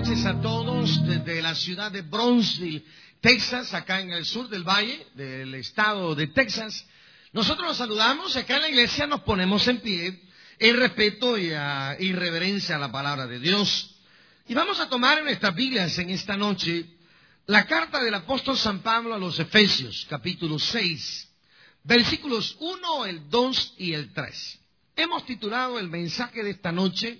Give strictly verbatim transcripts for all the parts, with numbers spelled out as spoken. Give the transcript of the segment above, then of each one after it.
noches a todos desde la ciudad de Brownsville, Texas, acá en el sur del valle del estado de Texas. Nosotros los saludamos, acá en la iglesia nos ponemos en pie en respeto y, a, y reverencia a la palabra de Dios. Y vamos a tomar en nuestras Biblias en esta noche la carta del apóstol San Pablo a los Efesios, capítulo seis, versículos uno, el dos y el tres. Hemos titulado el mensaje de esta noche,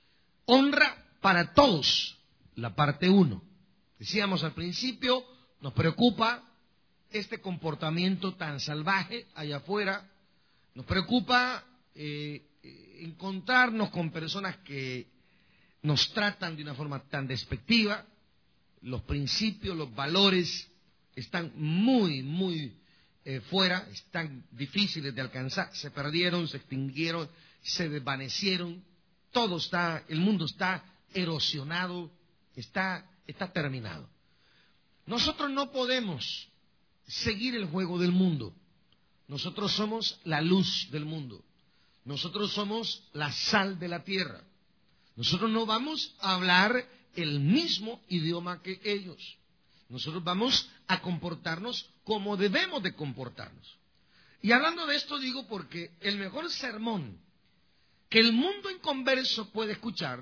Honra para todos, la parte uno. Decíamos al principio, nos preocupa este comportamiento tan salvaje allá afuera, nos preocupa eh, encontrarnos con personas que nos tratan de una forma tan despectiva, los principios, los valores están muy, muy eh, fuera, están difíciles de alcanzar, se perdieron, se extinguieron, se desvanecieron, todo está, el mundo está erosionado, está, está terminado. Nosotros no podemos seguir el juego del mundo. Nosotros somos la luz del mundo. Nosotros somos la sal de la tierra. Nosotros no vamos a hablar el mismo idioma que ellos. Nosotros vamos a comportarnos como debemos de comportarnos. Y hablando de esto digo porque el mejor sermón que el mundo inconverso puede escuchar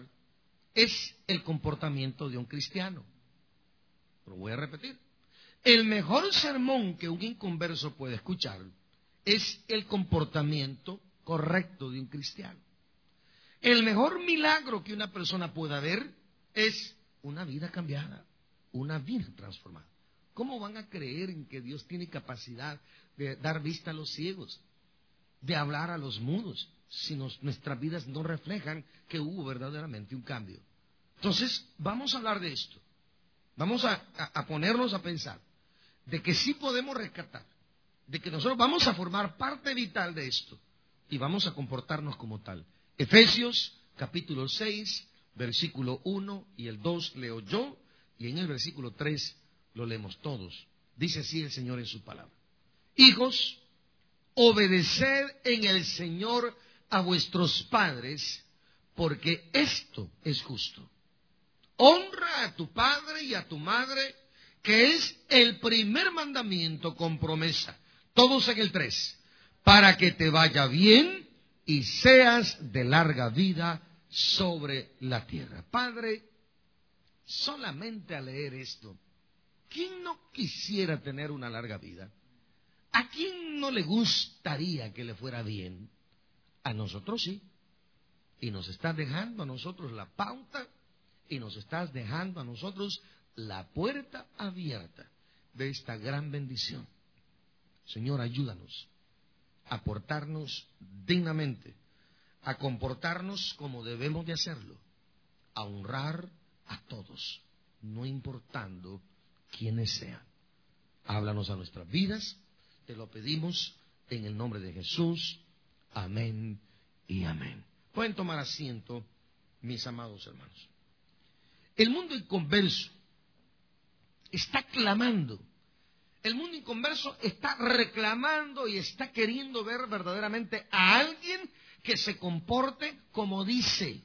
es el comportamiento de un cristiano. Lo voy a repetir. El mejor sermón que un inconverso puede escuchar es el comportamiento correcto de un cristiano. El mejor milagro que una persona pueda ver es una vida cambiada, una vida transformada. ¿Cómo van a creer en que Dios tiene capacidad de dar vista a los ciegos, de hablar a los mudos, si nos, nuestras vidas no reflejan que hubo verdaderamente un cambio? Entonces, vamos a hablar de esto. Vamos a, a, a ponernos a pensar de que sí podemos rescatar, de que nosotros vamos a formar parte vital de esto y vamos a comportarnos como tal. Efesios capítulo seis, versículo uno y el dos leo yo, y en el versículo tres lo leemos todos. Dice así el Señor en su palabra: Hijos, obedeced en el Señor a vuestros padres, porque esto es justo. Honra a tu padre y a tu madre, que es el primer mandamiento con promesa. Todos en el tres. Para que te vaya bien y seas de larga vida sobre la tierra. Padre, solamente al leer esto, ¿quién no quisiera tener una larga vida? ¿A quién no le gustaría que le fuera bien? A nosotros sí. Y nos estás dejando a nosotros la pauta y nos estás dejando a nosotros la puerta abierta de esta gran bendición. Señor, ayúdanos a portarnos dignamente, a comportarnos como debemos de hacerlo, a honrar a todos, no importando quiénes sean. Háblanos a nuestras vidas, te lo pedimos en el nombre de Jesús. Amén y amén. Pueden tomar asiento, mis amados hermanos. El mundo inconverso está clamando. El mundo inconverso está reclamando y está queriendo ver verdaderamente a alguien que se comporte como dice.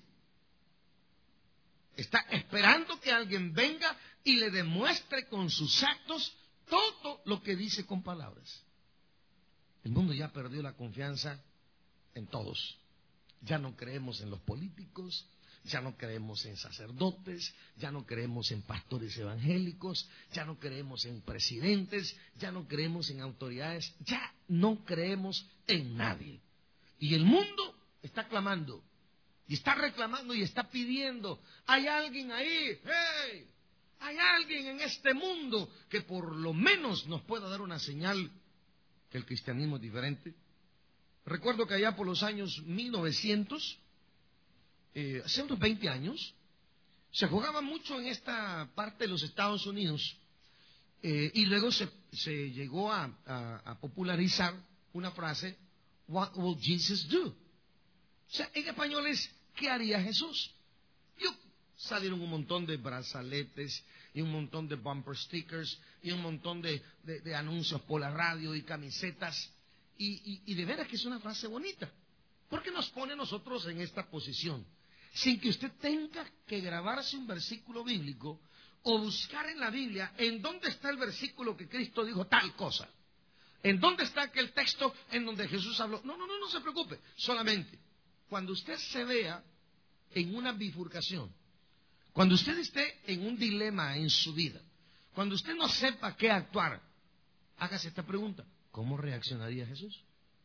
Está esperando que alguien venga y le demuestre con sus actos todo lo que dice con palabras. El mundo ya perdió la confianza en todos. Ya no creemos en los políticos, ya no creemos en sacerdotes, ya no creemos en pastores evangélicos, ya no creemos en presidentes, ya no creemos en autoridades, ya no creemos en nadie. Y el mundo está clamando, y está reclamando, y está pidiendo. Hay alguien ahí, hey, hay alguien en este mundo que por lo menos nos pueda dar una señal que el cristianismo es diferente. Recuerdo que allá por los años mil novecientos, eh, hace unos veinte años, se jugaba mucho en esta parte de los Estados Unidos, eh, y luego se, se llegó a, a, a popularizar una frase, "What will Jesus do?" O sea, en español es, ¿qué haría Jesús? Y salieron un montón de brazaletes y un montón de bumper stickers y un montón de, de, de anuncios por la radio y camisetas. Y, y, y de veras que es una frase bonita, porque nos pone a nosotros en esta posición sin que usted tenga que grabarse un versículo bíblico o buscar en la Biblia en dónde está el versículo que Cristo dijo tal cosa. ¿En dónde está aquel texto en donde Jesús habló? No, no, no, no se preocupe. Solamente, cuando usted se vea en una bifurcación, cuando usted esté en un dilema en su vida, cuando usted no sepa qué actuar, hágase esta pregunta: ¿cómo reaccionaría Jesús?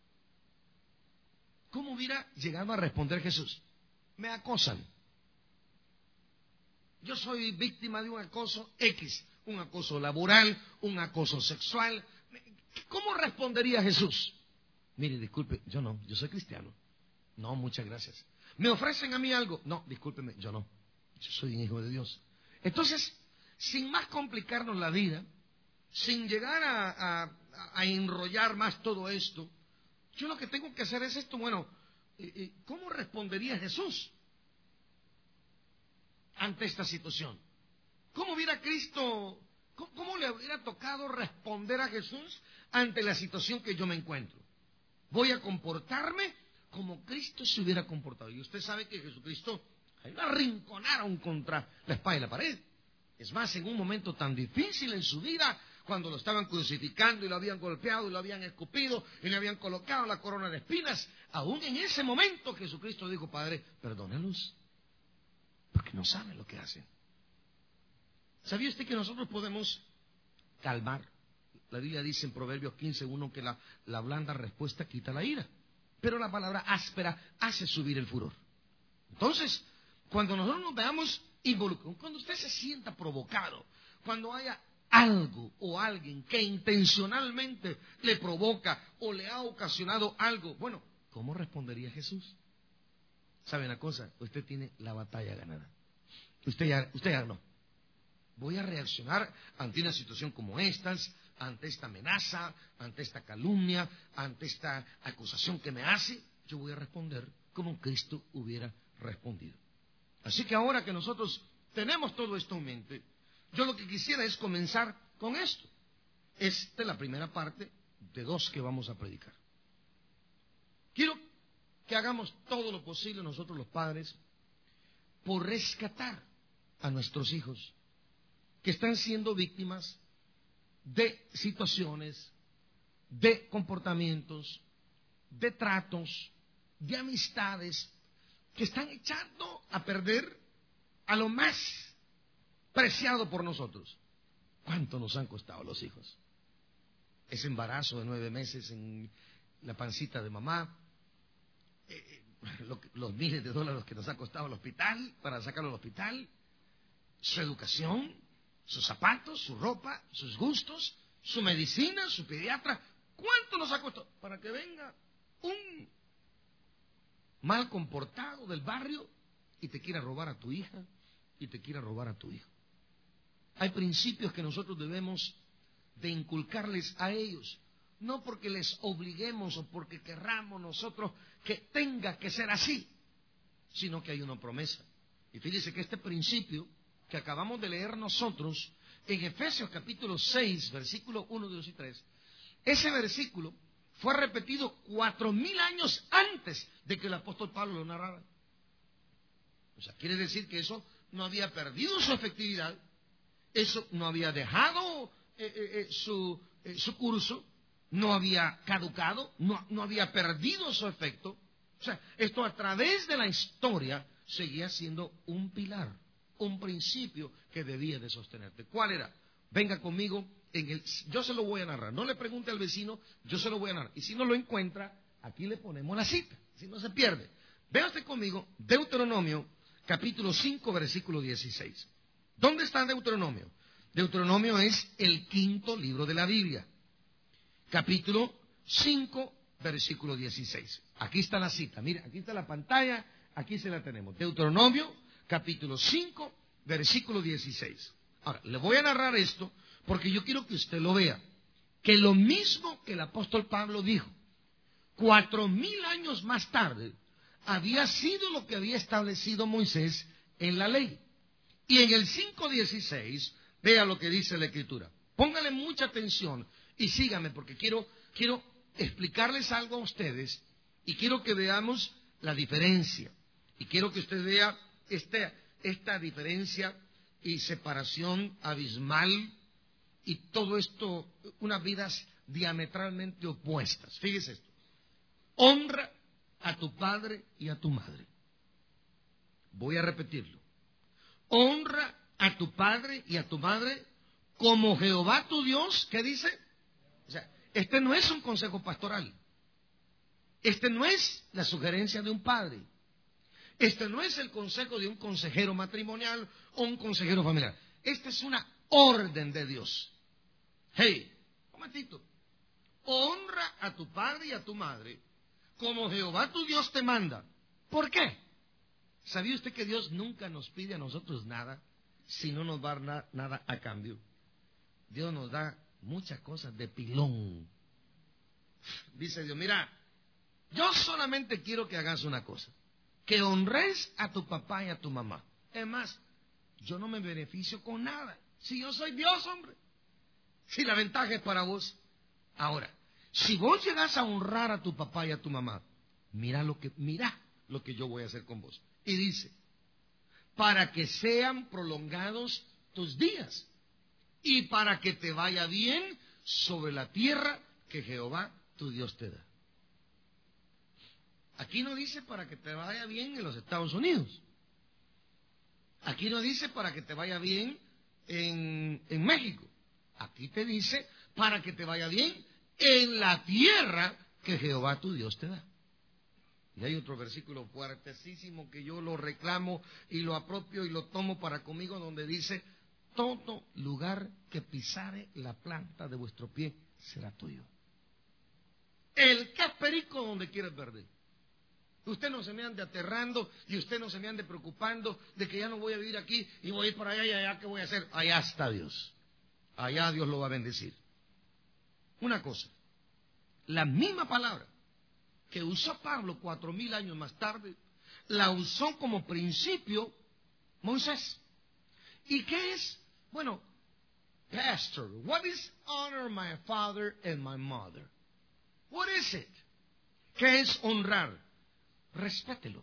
¿Cómo hubiera llegado a responder Jesús? Me acosan. Yo soy víctima de un acoso X, un acoso laboral, un acoso sexual. ¿Cómo respondería Jesús? Mire, disculpe, yo no, yo soy cristiano. No, muchas gracias. ¿Me ofrecen a mí algo? No, discúlpeme, yo no. Yo soy un hijo de Dios. Entonces, sin más complicarnos la vida, sin llegar a, a, a enrollar más todo esto, yo lo que tengo que hacer es esto. Bueno, ¿cómo respondería Jesús ante esta situación? ¿Cómo hubiera Cristo, cómo, cómo le hubiera tocado responder a Jesús ante la situación que yo me encuentro? Voy a comportarme como Cristo se hubiera comportado. Y usted sabe que Jesucristo lo arrinconaron contra la espada y la pared. Es más, en un momento tan difícil en su vida, cuando lo estaban crucificando y lo habían golpeado y lo habían escupido y le habían colocado la corona de espinas, aún en ese momento Jesucristo dijo: Padre, perdónalos, porque no saben lo que hacen. ¿Sabía usted que nosotros podemos calmar? La Biblia dice en Proverbios quince uno que la, la blanda respuesta quita la ira, pero la palabra áspera hace subir el furor. Entonces, cuando nosotros nos veamos involucrados, cuando usted se sienta provocado, cuando haya algo o alguien que intencionalmente le provoca o le ha ocasionado algo, bueno, ¿cómo respondería Jesús? ¿Sabe una cosa? Usted tiene la batalla ganada. Usted ya, usted ya no. Voy a reaccionar ante una situación como estas, ante esta amenaza, ante esta calumnia, ante esta acusación que me hace. Yo voy a responder como Cristo hubiera respondido. Así que ahora que nosotros tenemos todo esto en mente, yo lo que quisiera es comenzar con esto. Esta es la primera parte de dos que vamos a predicar. Quiero que hagamos todo lo posible nosotros los padres por rescatar a nuestros hijos que están siendo víctimas de situaciones, de comportamientos, de tratos, de amistades que están echando a perder a lo más preciado por nosotros. ¿Cuánto nos han costado los hijos? Ese embarazo de nueve meses en la pancita de mamá, eh, lo, los miles de dólares que nos ha costado el hospital para sacarlo al hospital, su educación, sus zapatos, su ropa, sus gustos, su medicina, su pediatra. ¿Cuánto nos ha costado? Para que venga un mal comportado del barrio y te quiera robar a tu hija y te quiera robar a tu hijo. Hay principios que nosotros debemos de inculcarles a ellos, no porque les obliguemos o porque querramos nosotros que tenga que ser así, sino que hay una promesa. Y fíjese que este principio que acabamos de leer nosotros en Efesios capítulo seis, versículos uno, dos y tres, ese versículo fue repetido cuatro mil años antes de que el apóstol Pablo lo narrara. O sea, quiere decir que eso no había perdido su efectividad, eso no había dejado eh, eh, eh, su, eh, su curso, no había caducado, no, no había perdido su efecto. O sea, esto a través de la historia seguía siendo un pilar, un principio que debía de sostenerte. ¿Cuál era? Venga conmigo, en el, yo se lo voy a narrar. No le pregunte al vecino, yo se lo voy a narrar. Y si no lo encuentra, aquí le ponemos la cita, si no se pierde. Vea usted conmigo, Deuteronomio, capítulo cinco, versículo dieciséis. ¿Dónde está Deuteronomio? Deuteronomio es el quinto libro de la Biblia. Capítulo cinco, versículo dieciséis. Aquí está la cita. Mira, aquí está la pantalla, aquí se la tenemos. Deuteronomio, capítulo cinco, versículo dieciséis. Ahora, le voy a narrar esto porque yo quiero que usted lo vea. Que lo mismo que el apóstol Pablo dijo, cuatro mil años más tarde, había sido lo que había establecido Moisés en la ley. Y en el cinco dieciséis, vea lo que dice la Escritura. Póngale mucha atención y sígame porque quiero, quiero explicarles algo a ustedes y quiero que veamos la diferencia. Y quiero que usted vea esta, esta diferencia y separación abismal y todo esto, unas vidas diametralmente opuestas. Fíjese esto. Honra a tu padre y a tu madre. Voy a repetirlo. Honra a tu padre y a tu madre como Jehová tu Dios, ¿qué dice? O sea, este no es un consejo pastoral. Este no es la sugerencia de un padre. Este no es el consejo de un consejero matrimonial o un consejero familiar. Esta es una orden de Dios. Hey, un momentito. Honra a tu padre y a tu madre como Jehová tu Dios te manda. ¿Por qué? ¿Sabía usted que Dios nunca nos pide a nosotros nada si no nos va a dar nada a cambio? Dios nos da muchas cosas de pilón. Dice Dios, mira, yo solamente quiero que hagas una cosa, que honres a tu papá y a tu mamá. Es más, yo no me beneficio con nada. Si yo soy Dios, hombre. Si la ventaja es para vos. Ahora, si vos llegas a honrar a tu papá y a tu mamá, mira lo que, mira lo que yo voy a hacer con vos. Y dice, para que sean prolongados tus días y para que te vaya bien sobre la tierra que Jehová tu Dios te da. Aquí no dice para que te vaya bien en los Estados Unidos. Aquí no dice para que te vaya bien en, en México. Aquí te dice para que te vaya bien en la tierra que Jehová tu Dios te da. Y hay otro versículo fuertesísimo que yo lo reclamo y lo apropio y lo tomo para conmigo, donde dice, todo lugar que pisare la planta de vuestro pie será tuyo. El que es perico donde quieres perder. Usted no se me ande aterrando y usted no se me ande preocupando de que ya no voy a vivir aquí y voy a ir para allá y allá, ¿qué voy a hacer? Allá está Dios. Allá Dios lo va a bendecir. Una cosa, la misma palabra que usó Pablo cuatro mil años más tarde, la usó como principio Moisés. ¿Y qué es? Bueno, pastor, what is honor my father and my mother? What is it? ¿Qué es honrar? Respételo.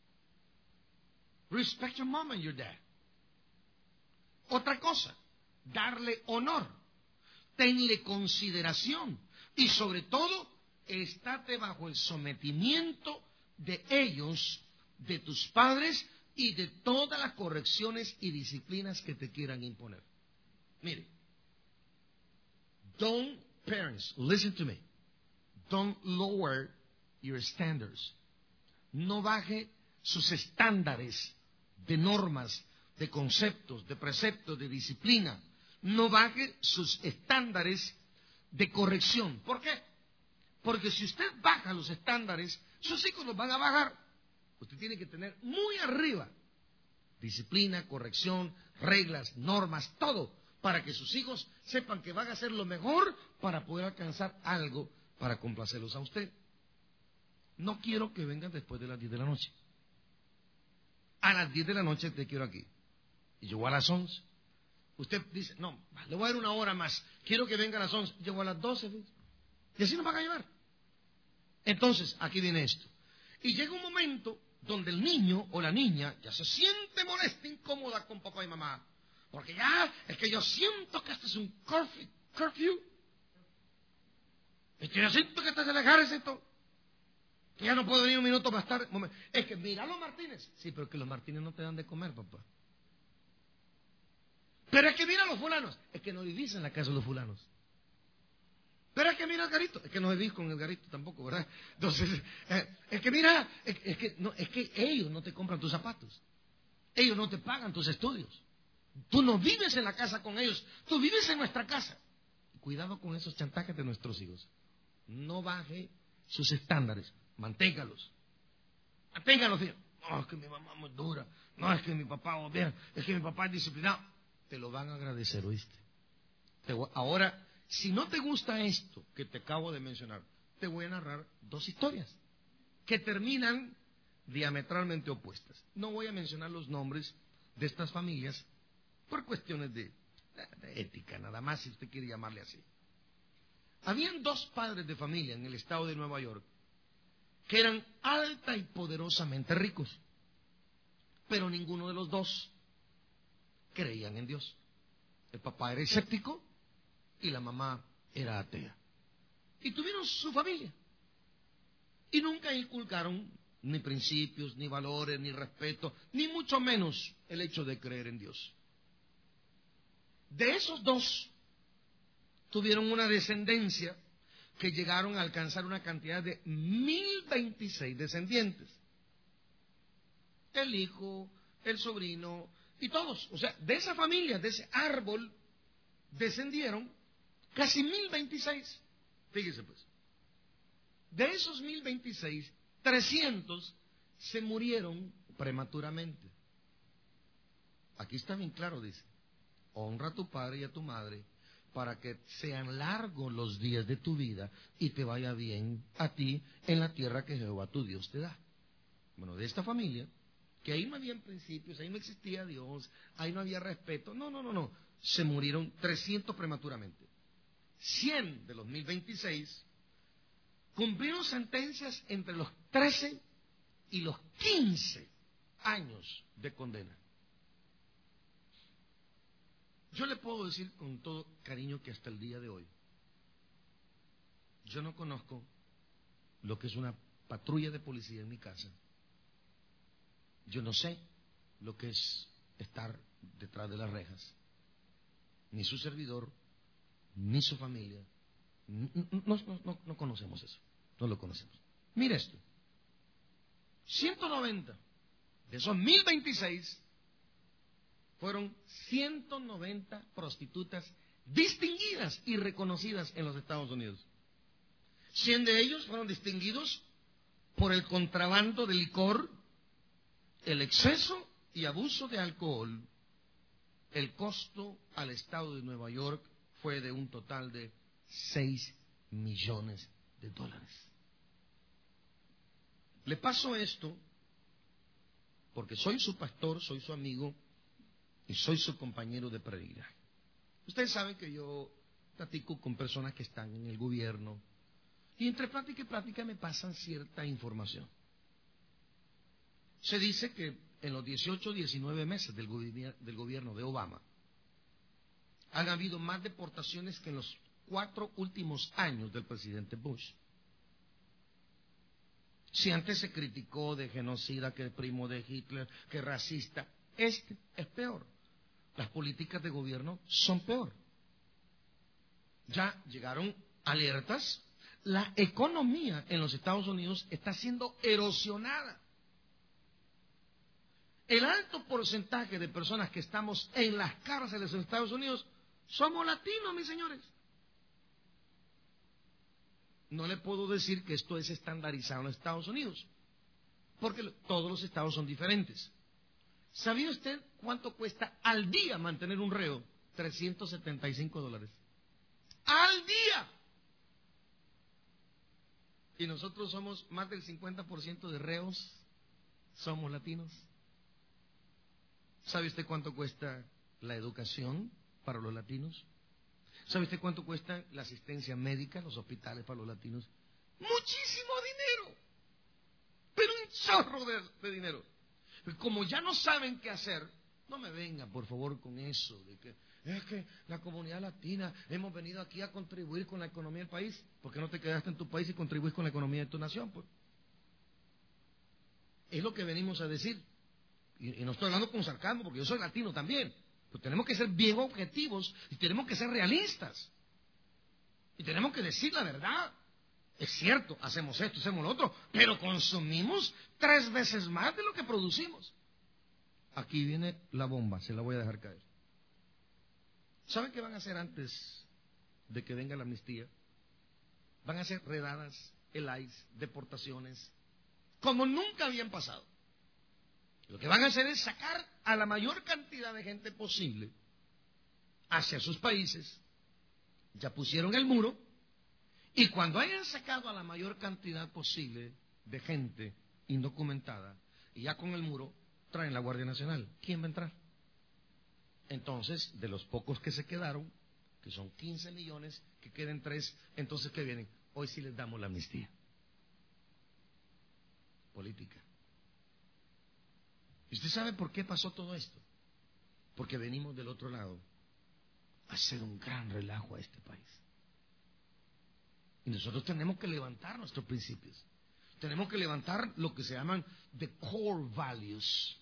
Respect your mom and your dad. Otra cosa, darle honor. Tenle consideración. Y sobre todo, estate bajo el sometimiento de ellos, de tus padres y de todas las correcciones y disciplinas que te quieran imponer. Mire, don't, parents, listen to me, don't lower your standards. No baje sus estándares de normas, de conceptos, de preceptos, de disciplina. No baje sus estándares de corrección. ¿Por qué? Porque si usted baja los estándares, sus hijos los van a bajar. Usted tiene que tener muy arriba disciplina, corrección, reglas, normas, todo, para que sus hijos sepan que van a hacer lo mejor para poder alcanzar algo para complacerlos a usted. No quiero que vengan después de las diez de la noche. A las diez de la noche te quiero aquí. Y llegó a las once. Usted dice, no, le voy a dar una hora más. Quiero que venga a las once. Llegó a las doce. Y así nos van a llevar. Entonces, aquí viene esto. Y llega un momento donde el niño o la niña ya se siente molesta, incómoda con papá y mamá. Porque ya es que yo siento que este es un curfew. curfew. Es que yo siento que este es el ejército. Que ya no puedo venir un minuto más tarde. Es que mira los Martínez. Sí, pero que los Martínez no te dan de comer, papá. Pero es que mira los fulanos. Es que no vivís en la casa de los fulanos. Pero es que mira el Garito. Es que no vivís con el Garito tampoco, ¿verdad? Entonces, eh, es que mira, es, es, que, no, es que ellos no te compran tus zapatos. Ellos no te pagan tus estudios. Tú no vives en la casa con ellos. Tú vives en nuestra casa. Cuidado con esos chantajes de nuestros hijos. No baje sus estándares. Manténgalos. Manténgalos. No, es que mi mamá es muy dura. No, es que mi papá es bien. Es que mi papá es disciplinado. Te lo van a agradecer, ¿oíste? Te voy, ahora, si no te gusta esto que te acabo de mencionar, te voy a narrar dos historias que terminan diametralmente opuestas. No voy a mencionar los nombres de estas familias por cuestiones de, de ética, nada más, si usted quiere llamarle así. Habían dos padres de familia en el estado de Nueva York que eran alta y poderosamente ricos. pero ninguno de los dos creían en Dios. El papá era escéptico y la mamá era atea. Y tuvieron su familia. Y nunca inculcaron ni principios, ni valores, ni respeto, ni mucho menos el hecho de creer en Dios. De esos dos, tuvieron una descendencia que llegaron a alcanzar una cantidad de mil veintiséis descendientes. El hijo, el sobrino y todos. O sea, de esa familia, de ese árbol, descendieron casi mil veintiséis. Fíjese pues. De esos mil veintiséis, trescientos se murieron prematuramente. Aquí está bien claro, dice: honra a tu padre y a tu madre para que sean largos los días de tu vida y te vaya bien a ti en la tierra que Jehová tu Dios te da. Bueno, de esta familia, que ahí no había principios, ahí no existía Dios, ahí no había respeto, no, no, no, no, se murieron trescientos prematuramente. cien de los mil veintiséis cumplieron sentencias entre los trece y los quince años de condena. Yo le puedo decir con todo cariño que hasta el día de hoy yo no conozco lo que es una patrulla de policía en mi casa. Yo no sé lo que es estar detrás de las rejas. Ni su servidor, ni su familia. No, no, no, no conocemos eso. No lo conocemos. Mira esto. ciento noventa de esos mil veintiséis fueron ciento noventa prostitutas distinguidas y reconocidas en los Estados Unidos. cien de ellos fueron distinguidos por el contrabando de licor, el exceso y abuso de alcohol. El costo al estado de Nueva York fue de un total de seis millones de dólares. Le paso esto porque soy su pastor, soy su amigo y soy su compañero de peregrinaje. Ustedes saben que yo platico con personas que están en el gobierno y entre plática y plática me pasan cierta información. Se dice que en los dieciocho o diecinueve meses del gobierno, del gobierno de Obama han habido más deportaciones que en los cuatro últimos años del presidente Bush. Si antes se criticó de genocida, que el primo de Hitler, que racista, este es peor. Las políticas de gobierno son peor. Ya llegaron alertas. La economía en los Estados Unidos está siendo erosionada. El alto porcentaje de personas que estamos en las cárceles de los Estados Unidos somos latinos, mis señores. No le puedo decir que esto es estandarizado en los Estados Unidos, porque todos los estados son diferentes. ¿Sabía usted cuánto cuesta al día mantener un reo? trescientos setenta y cinco dólares. ¡Al día! Y nosotros somos más del cincuenta por ciento de reos, somos latinos. ¿Sabe usted cuánto cuesta la educación para los latinos? ¿Sabe usted cuánto cuesta la asistencia médica, los hospitales para los latinos? Muchísimo dinero, pero un chorro de, de dinero. Como ya no saben qué hacer, no me venga por favor con eso de que es que la comunidad latina hemos venido aquí a contribuir con la economía del país. ¿Por qué no te quedaste en tu país y contribuyes con la economía de tu nación? Pues es lo que venimos a decir. Y, y no estoy hablando con sarcasmo, porque yo soy latino también. Pero tenemos que ser bien objetivos y tenemos que ser realistas. Y tenemos que decir la verdad. Es cierto, hacemos esto, hacemos lo otro, pero consumimos tres veces más de lo que producimos. Aquí viene la bomba, se la voy a dejar caer. ¿Saben qué van a hacer antes de que venga la amnistía? Van a hacer redadas, el I C E, deportaciones, como nunca habían pasado. Lo que van a hacer es sacar a la mayor cantidad de gente posible hacia sus países. Ya pusieron el muro. Y cuando hayan sacado a la mayor cantidad posible de gente indocumentada, y ya con el muro, traen la Guardia Nacional. ¿Quién va a entrar? Entonces, de los pocos que se quedaron, que son quince millones, que queden tres, entonces, ¿qué vienen? Hoy sí les damos la amnistía. Política. ¿Y usted sabe por qué pasó todo esto? Porque venimos del otro lado a hacer un gran relajo a este país. Y nosotros tenemos que levantar nuestros principios. Tenemos que levantar lo que se llaman the core values.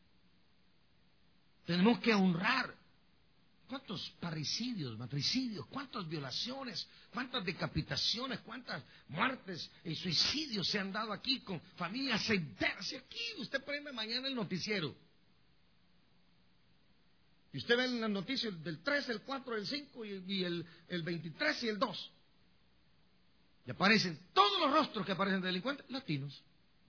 Tenemos que honrar. ¿Cuántos parricidios, matricidios, cuántas violaciones, cuántas decapitaciones, cuántas muertes y suicidios se han dado aquí con familias enteras? Y aquí usted prende mañana el noticiero y usted ve en las noticias del tres, el cuatro, el cinco y, y el, el veintitrés y el dos. Y aparecen todos los rostros que aparecen de delincuentes latinos.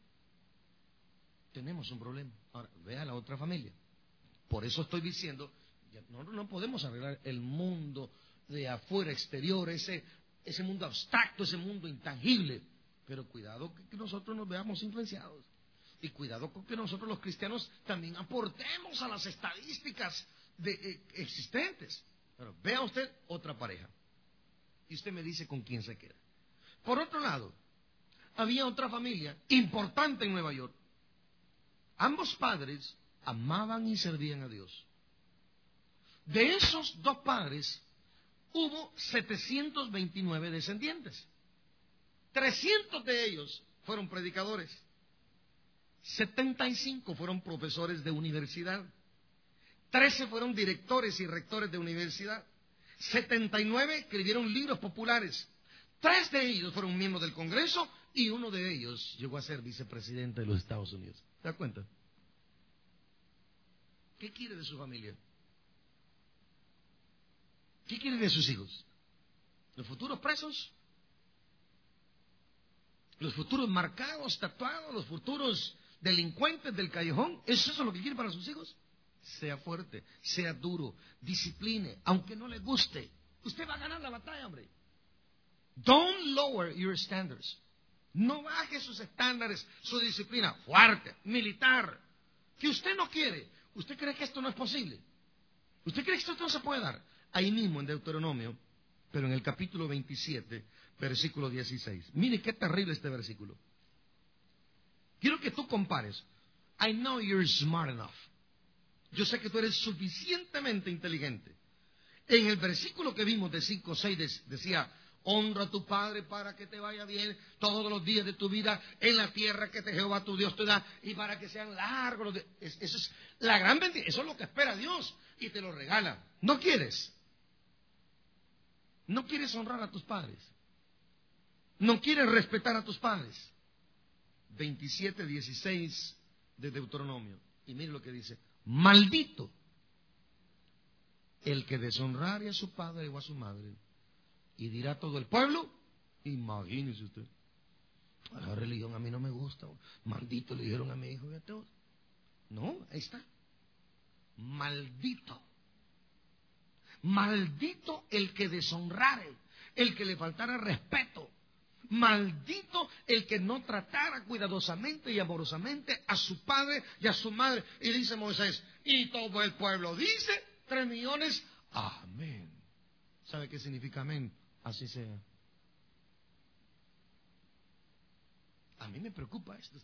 Tenemos un problema. Ahora, vea la otra familia. Por eso estoy diciendo, nosotros no podemos arreglar el mundo de afuera, exterior, ese, ese mundo abstracto, ese mundo intangible. Pero cuidado que nosotros nos veamos influenciados. Y cuidado con que nosotros los cristianos también aportemos a las estadísticas de, eh, existentes. Pero vea usted otra pareja. Y usted me dice con quién se queda. Por otro lado, había otra familia importante en Nueva York. Ambos padres amaban y servían a Dios. De esos dos padres hubo setecientos veintinueve descendientes. trescientos de ellos fueron predicadores. setenta y cinco fueron profesores de universidad. trece fueron directores y rectores de universidad. setenta y nueve escribieron libros populares. Tres de ellos fueron miembros del Congreso y uno de ellos llegó a ser vicepresidente de los Estados Unidos. ¿Se da cuenta? ¿Qué quiere de su familia? ¿Qué quiere de sus hijos? ¿Los futuros presos? ¿Los futuros marcados, tatuados? ¿Los futuros delincuentes del callejón? ¿Es eso lo que quiere para sus hijos? Sea fuerte, sea duro, discipline, aunque no le guste. Usted va a ganar la batalla, hombre. Don't lower your standards. No baje sus estándares, su disciplina. Fuerte, militar. Que usted no quiere. ¿Usted cree que esto no es posible? ¿Usted cree que esto no se puede dar? Ahí mismo en Deuteronomio, pero en el capítulo veintisiete, versículo dieciséis. Mire qué terrible este versículo. Quiero que tú compares. I know you're smart enough. Yo sé que tú eres suficientemente inteligente. En el versículo que vimos de cinco seis decía: honra a tu padre para que te vaya bien todos los días de tu vida en la tierra que te Jehová tu Dios te da, y para que sean largos los días. Eso es la gran bendición. Eso es lo que espera Dios y te lo regala. ¿No quieres? ¿No quieres honrar a tus padres? ¿No quieres respetar a tus padres? veintisiete dieciséis de Deuteronomio. Y mire lo que dice: maldito el que deshonrare a su padre o a su madre. Y dirá todo el pueblo, imagínese usted, la religión a mí no me gusta, maldito le dijeron a mi hijo y a todos. No, ahí está. Maldito. Maldito el que deshonrare, el que le faltara respeto. Maldito el que no tratara cuidadosamente y amorosamente a su padre y a su madre. Y dice Moisés, y todo el pueblo dice, tres millones, amén. ¿Sabe qué significa amén? Así sea. A mí me preocupa esto.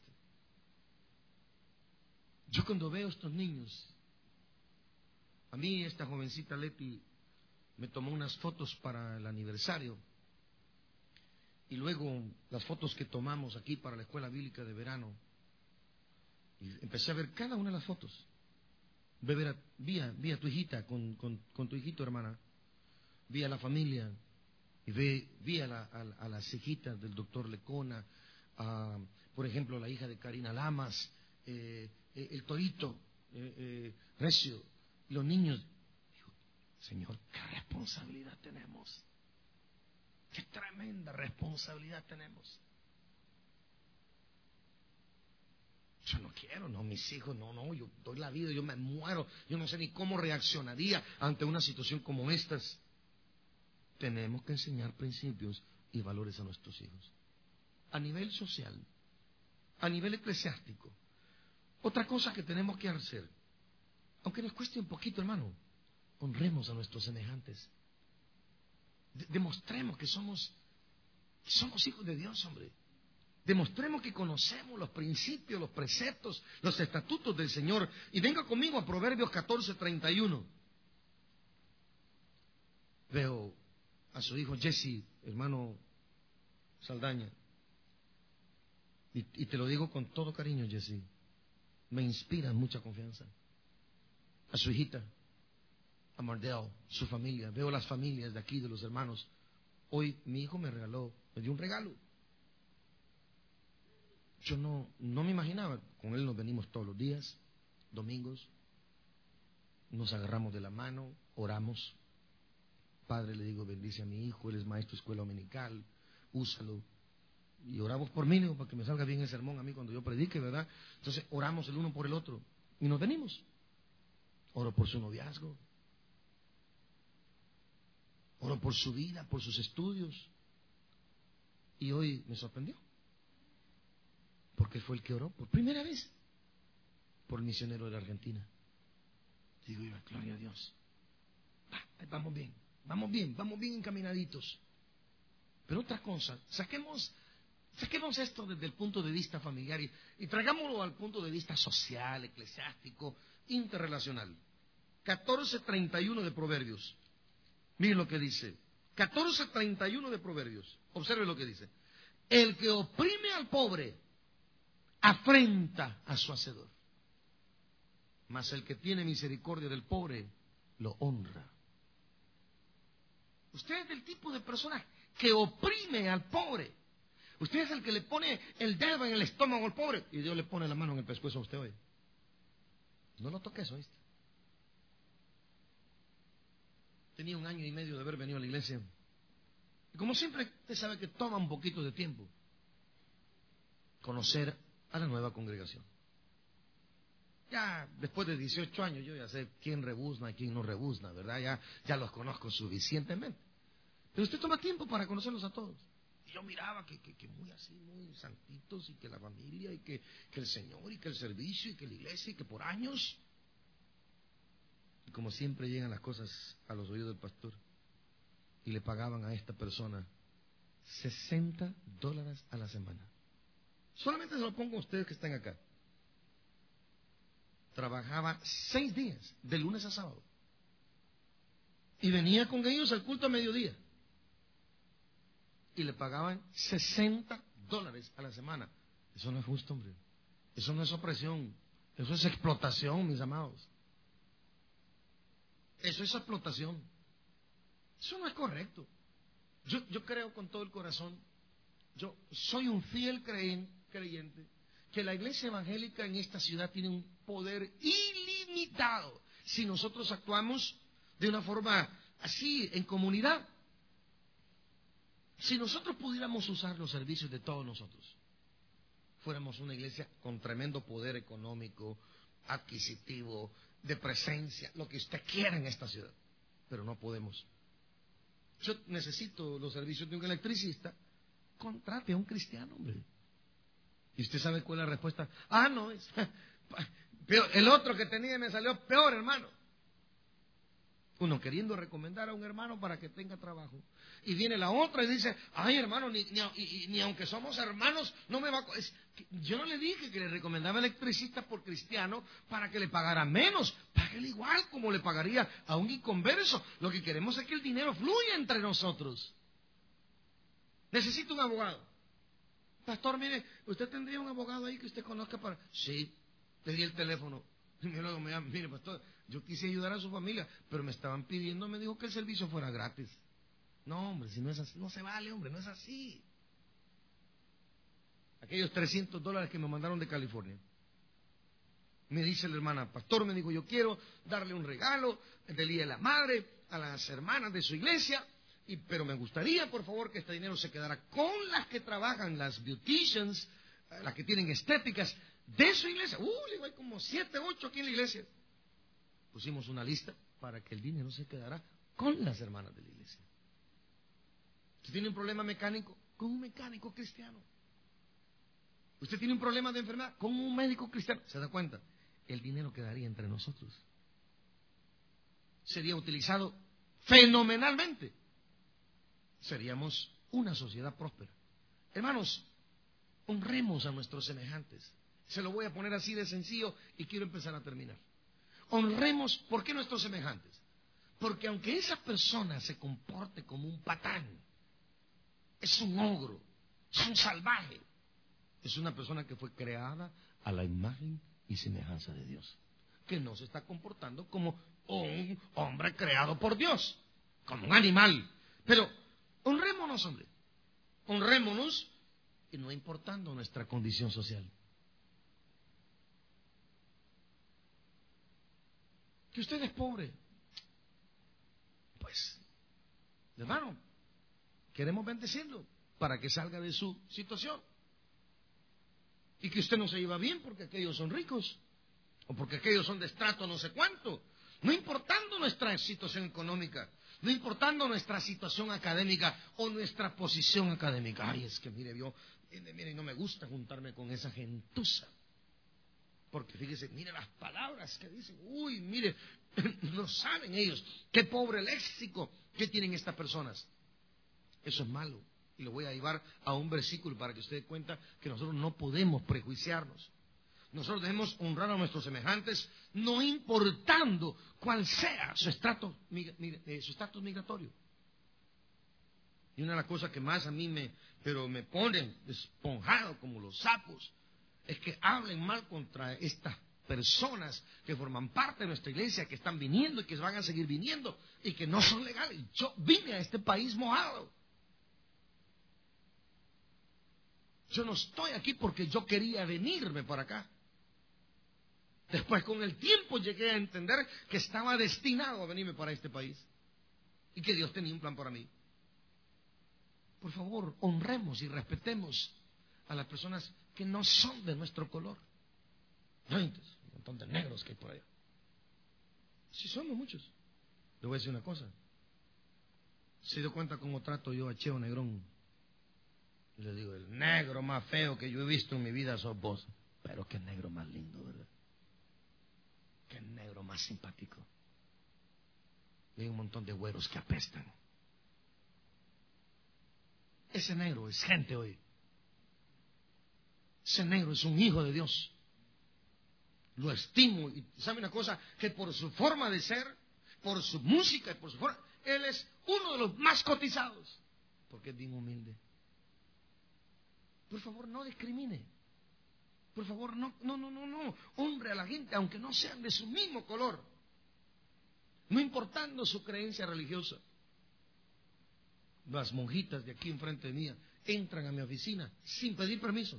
Yo cuando veo a estos niños, a mí esta jovencita Leti me tomó unas fotos para el aniversario, y luego las fotos que tomamos aquí para la escuela bíblica de verano, y empecé a ver cada una de las fotos. Vi a, ver a, vi a, vi a tu hijita con, con, con tu hijito, hermana, vi a la familia, y vi, vi a, la, a, a las hijitas del doctor Lecona, a, por ejemplo, la hija de Karina Lamas, eh, eh, el Torito, eh, eh, Recio, los niños. Digo, Señor, qué responsabilidad tenemos. Qué tremenda responsabilidad tenemos. Yo no quiero, no, mis hijos, no, no, yo doy la vida, yo me muero, yo no sé ni cómo reaccionaría ante una situación como estas. Tenemos que enseñar principios y valores a nuestros hijos. A nivel social, a nivel eclesiástico. Otra cosa que tenemos que hacer, aunque nos cueste un poquito, hermano, honremos a nuestros semejantes. De- demostremos que somos, que somos hijos de Dios, hombre. Demostremos que conocemos los principios, los preceptos, los estatutos del Señor. Y venga conmigo a Proverbios catorce, treinta y uno. Veo a su hijo Jesse, hermano Saldaña. Y, y te lo digo con todo cariño, Jesse. Me inspira mucha confianza. A su hijita, a Mardell, su familia. Veo las familias de aquí, de los hermanos. Hoy mi hijo me regaló, me dio un regalo. Yo no, no me imaginaba. Con él nos venimos todos los días, domingos. Nos agarramos de la mano, oramos. Padre, le digo, bendice a mi hijo, él es maestro de escuela dominical, úsalo. Y oramos por mí, para que me salga bien el sermón a mí cuando yo predique, ¿verdad? Entonces oramos el uno por el otro y nos venimos. Oro por su noviazgo, oro por su vida, por sus estudios. Y hoy me sorprendió, porque fue el que oró por primera vez por el misionero de la Argentina. Digo yo, gloria a Dios. Ah, vamos bien, vamos bien, vamos bien encaminaditos. Pero otra cosa, saquemos, saquemos esto desde el punto de vista familiar y, y traigámoslo al punto de vista social, eclesiástico, interrelacional. catorce treinta y uno de Proverbios. Miren lo que dice. catorce treinta y uno de Proverbios. Observe lo que dice. El que oprime al pobre afrenta a su hacedor, mas el que tiene misericordia del pobre lo honra. Usted es del tipo de persona que oprime al pobre. Usted es el que le pone el dedo en el estómago al pobre y Dios le pone la mano en el pescuezo a usted hoy. No lo toques, ¿oíste? Tenía un año y medio de haber venido a la iglesia. Y como siempre, usted sabe que toma un poquito de tiempo conocer a la nueva congregación. Ya después de dieciocho años yo ya sé quién rebuzna y quién no rebuzna, ¿verdad? Ya, ya los conozco suficientemente. Pero usted toma tiempo para conocerlos a todos. Y yo miraba que, que, que muy así, muy santitos, y que la familia, y que, que el Señor, y que el servicio, y que la iglesia, y que por años. Y como siempre llegan las cosas a los oídos del pastor, y le pagaban a esta persona sesenta dólares a la semana. Solamente se lo pongo a ustedes que están acá. Trabajaba seis días, de lunes a sábado. Y venía con ellos al culto a mediodía. Y le pagaban sesenta dólares a la semana. Eso no es justo, hombre. Eso no es opresión. Eso es explotación, mis amados. Eso es explotación. Eso no es correcto. Yo, yo creo con todo el corazón, yo soy un fiel creyente, que la iglesia evangélica en esta ciudad tiene un poder ilimitado si nosotros actuamos de una forma así, en comunidad. Si nosotros pudiéramos usar los servicios de todos nosotros, fuéramos una iglesia con tremendo poder económico, adquisitivo, de presencia, lo que usted quiera en esta ciudad, pero no podemos. Yo necesito los servicios de un electricista, contrate a un cristiano, hombre. Y usted sabe cuál es la respuesta. Ah, no, es peor. El otro que tenía me salió peor, hermano. Uno queriendo recomendar a un hermano para que tenga trabajo. Y viene la otra y dice, ay, hermano, ni, ni, ni, ni aunque somos hermanos, no me va a... Es, yo no le dije que le recomendaba electricista por cristiano para que le pagara menos. Págale igual como le pagaría a un inconverso. Lo que queremos es que el dinero fluya entre nosotros. Necesito un abogado. Pastor, mire, ¿usted tendría un abogado ahí que usted conozca para...? Sí, le di el teléfono. Y luego me llama, mire, pastor, yo quise ayudar a su familia, pero me estaban pidiendo, me dijo que el servicio fuera gratis. No, hombre, si no es así, no se vale, hombre, no es así. Aquellos trescientos dólares que me mandaron de California. Me dice la hermana, pastor, me dijo, yo quiero darle un regalo del Día de la Madre a las hermanas de su iglesia, y, pero me gustaría, por favor, que este dinero se quedara con las que trabajan, las beauticians, las que tienen estéticas de su iglesia. Uh, le digo, hay como siete, ocho aquí en la iglesia. Pusimos una lista para que el dinero se quedara con las hermanas de la iglesia. ¿Usted tiene un problema mecánico? Con un mecánico cristiano. ¿Usted tiene un problema de enfermedad? Con un médico cristiano. ¿Se da cuenta? El dinero quedaría entre nosotros. Sería utilizado fenomenalmente. Seríamos una sociedad próspera. Hermanos, Honremos a nuestros semejantes. Se lo voy a poner así de sencillo y quiero empezar a terminar. Honremos, ¿por qué nuestros semejantes? Porque aunque esa persona se comporte como un patán, es un ogro, es un salvaje, es una persona que fue creada a la imagen y semejanza de Dios, que no se está comportando como un hombre creado por Dios, como un animal. Pero honrémonos, hombre, honrémonos, y no importando nuestra condición social. Que usted es pobre, pues, hermano, queremos bendecirlo para que salga de su situación. Y que usted no se lleva bien porque aquellos son ricos, o porque aquellos son de estrato no sé cuánto. No importando nuestra situación económica, no importando nuestra situación académica o nuestra posición académica. Ay, es que mire, yo, mire, no me gusta juntarme con esa gentuza. Porque fíjese, mire las palabras que dicen. Uy, mire, no saben ellos qué pobre léxico que tienen estas personas. Eso es malo. Y lo voy a llevar a un versículo para que usted dé cuenta que nosotros no podemos prejuiciarnos. Nosotros debemos honrar a nuestros semejantes, no importando cuál sea su estatus su estatus migratorio. Y una de las cosas que más a mí me, pero me ponen esponjado como los sapos, es que hablen mal contra estas personas que forman parte de nuestra iglesia, que están viniendo y que van a seguir viniendo y que no son legales. Yo vine a este país mojado. Yo no estoy aquí porque yo quería venirme para acá. Después, con el tiempo, llegué a entender que estaba destinado a venirme para este país y que Dios tenía un plan para mí. Por favor, honremos y respetemos a las personas que no son de nuestro color. No, entonces, un montón de negros que hay por allá. Sí somos muchos. Le voy a decir una cosa. ¿Se dio cuenta cómo trato yo a Cheo Negrón? Y le digo, el negro más feo que yo he visto en mi vida sos vos. Pero qué negro más lindo, ¿verdad? Qué negro más simpático. Y hay un montón de güeros que apestan. Ese negro es gente hoy. Ese negro es un hijo de Dios. Lo estimo. Y sabe una cosa, que por su forma de ser, por su música y por su forma, él es uno de los más cotizados. Porque es bien humilde. Por favor, no discrimine. Por favor, no, no, no, no, no. Honre a la gente, aunque no sean de su mismo color. No importando su creencia religiosa. Las monjitas de aquí enfrente de mí entran a mi oficina sin pedir permiso.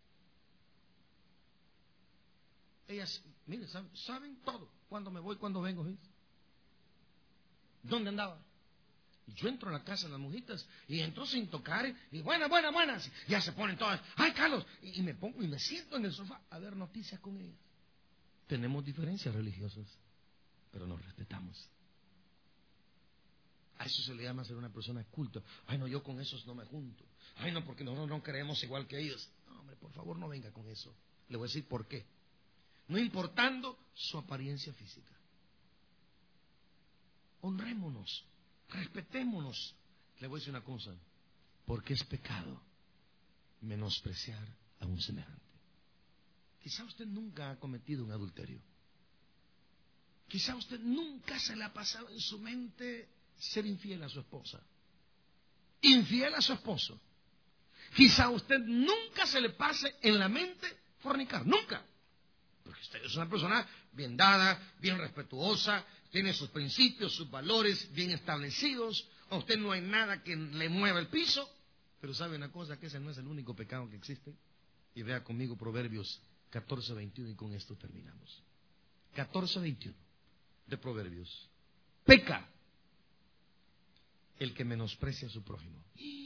Ellas, miren, saben, saben todo. Cuándo me voy, cuándo vengo. ¿Sí? ¿Dónde andaba? Y yo entro a la casa de las monjitas y entro sin tocar y buenas, buenas, buenas. Ya se ponen todas. ¡Ay, Carlos! Y, y me pongo y me siento en el sofá a ver noticias con ellas. Tenemos diferencias religiosas, pero nos respetamos. A eso se le llama ser una persona culta. Ay, no, yo con esos no me junto. Ay, no, porque nosotros no creemos igual que ellos. No, hombre, por favor, no venga con eso. Le voy a decir por qué. No importando su apariencia física. Honrémonos, respetémonos. Le voy a decir una cosa. Porque es pecado menospreciar a un semejante. Quizá usted nunca ha cometido un adulterio. Quizá usted nunca se le ha pasado en su mente ser infiel a su esposa. Infiel a su esposo. Quizá a usted nunca se le pase en la mente fornicar. Nunca. Porque usted es una persona bien dada, bien respetuosa, tiene sus principios, sus valores bien establecidos. A usted no hay nada que le mueva el piso. Pero sabe una cosa, que ese no es el único pecado que existe. Y vea conmigo Proverbios catorce veintiuno y con esto terminamos. catorce veintiuno de Proverbios. Peca el que menosprecia a su prójimo.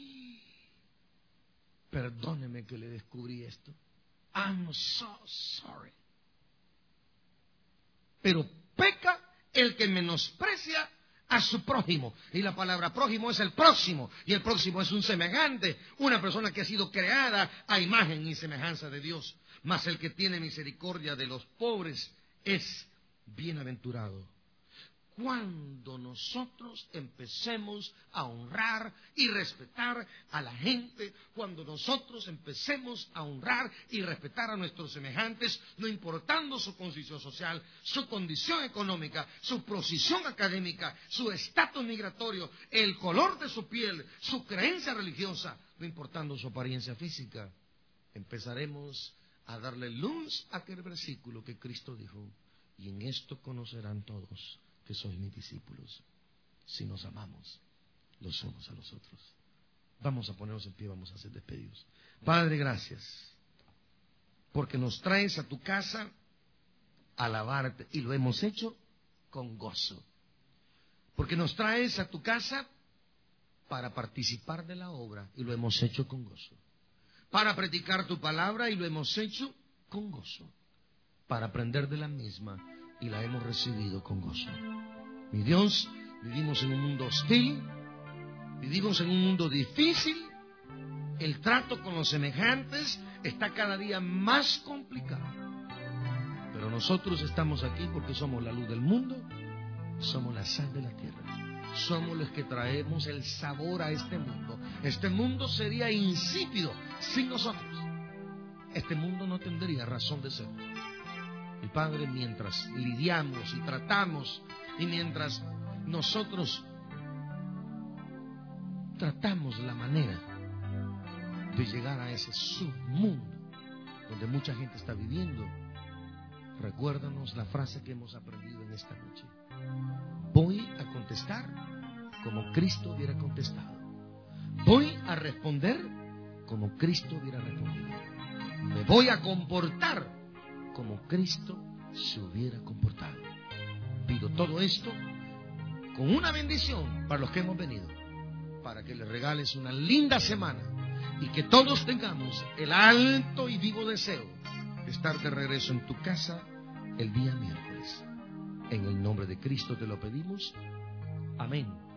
Perdóneme que le descubrí esto. I'm so sorry. Pero peca el que menosprecia a su prójimo. Y la palabra prójimo es el próximo. Y el próximo es un semejante. Una persona que ha sido creada a imagen y semejanza de Dios. Mas el que tiene misericordia de los pobres es bienaventurado. cuando nosotros empecemos a honrar y respetar a la gente, cuando nosotros empecemos a honrar y respetar a nuestros semejantes, no importando su condición social, su condición económica, su posición académica, su estatus migratorio, el color de su piel, su creencia religiosa, no importando su apariencia física, empezaremos a darle luz a aquel versículo que Cristo dijo: y en esto conocerán todos que sois mis discípulos, si nos amamos los unos a los otros. Vamos a ponernos en pie, vamos a ser despedidos. Padre, gracias, porque nos traes a tu casa a alabarte, y lo hemos hecho con gozo. Porque nos traes a tu casa para participar de la obra, y lo hemos hecho con gozo. Para predicar tu palabra, y lo hemos hecho con gozo. Para aprender de la misma, y la hemos recibido con gozo. Mi Dios, vivimos en un mundo hostil, vivimos en un mundo difícil, el trato con los semejantes está cada día más complicado. Pero nosotros estamos aquí porque somos la luz del mundo, somos la sal de la tierra, somos los que traemos el sabor a este mundo. Este mundo sería insípido sin nosotros. Este mundo no tendría razón de ser. Y Padre, mientras lidiamos y tratamos, y mientras nosotros tratamos la manera de llegar a ese submundo donde mucha gente está viviendo, recuérdanos la frase que hemos aprendido en esta noche: voy a contestar como Cristo hubiera contestado. Voy a responder como Cristo hubiera respondido. Me voy a comportar como Cristo se hubiera comportado. Pido todo esto con una bendición para los que hemos venido, para que les regales una linda semana y que todos tengamos el alto y vivo deseo de estar de regreso en tu casa el día miércoles. En el nombre de Cristo te lo pedimos. Amén.